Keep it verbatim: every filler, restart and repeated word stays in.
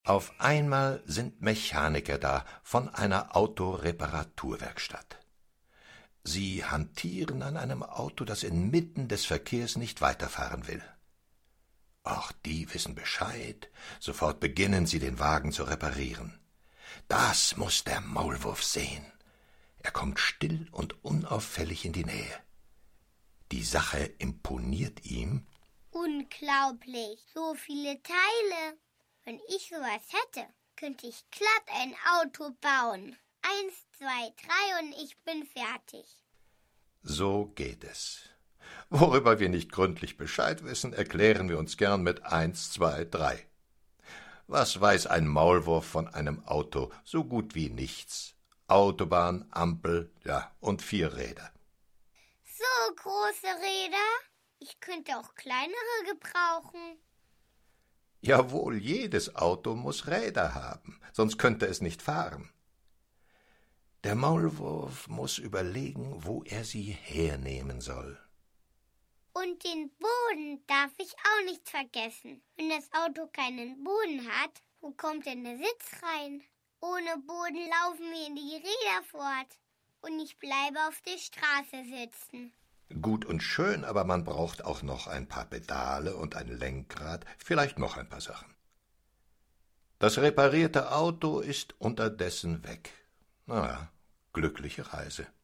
Auf einmal sind Mechaniker da von einer Autoreparaturwerkstatt. Sie hantieren an einem Auto, das inmitten des Verkehrs nicht weiterfahren will. Ach, die wissen Bescheid. Sofort beginnen sie, den Wagen zu reparieren. Das muß der Maulwurf sehen. Er kommt still und unauffällig in die Nähe. Die Sache imponiert ihm. Unglaublich, so viele Teile. Wenn ich sowas hätte, könnte ich glatt ein Auto bauen. Eins, zwei, drei und ich bin fertig. So geht es. Worüber wir nicht gründlich Bescheid wissen, erklären wir uns gern mit eins, zwei, drei. Was weiß ein Maulwurf von einem Auto? So gut wie nichts. Autobahn, Ampel, ja, und vier Räder. So große Räder? Ich könnte auch kleinere gebrauchen. Jawohl, jedes Auto muss Räder haben, sonst könnte es nicht fahren. Der Maulwurf muss überlegen, wo er sie hernehmen soll. Und den Boden darf ich auch nicht vergessen. Wenn das Auto keinen Boden hat, wo kommt denn der Sitz rein? Ohne Boden laufen mir die Räder fort und ich bleibe auf der Straße sitzen. Gut und schön, aber man braucht auch noch ein paar Pedale und ein Lenkrad, vielleicht noch ein paar Sachen. Das reparierte Auto ist unterdessen weg. Na ja, glückliche Reise.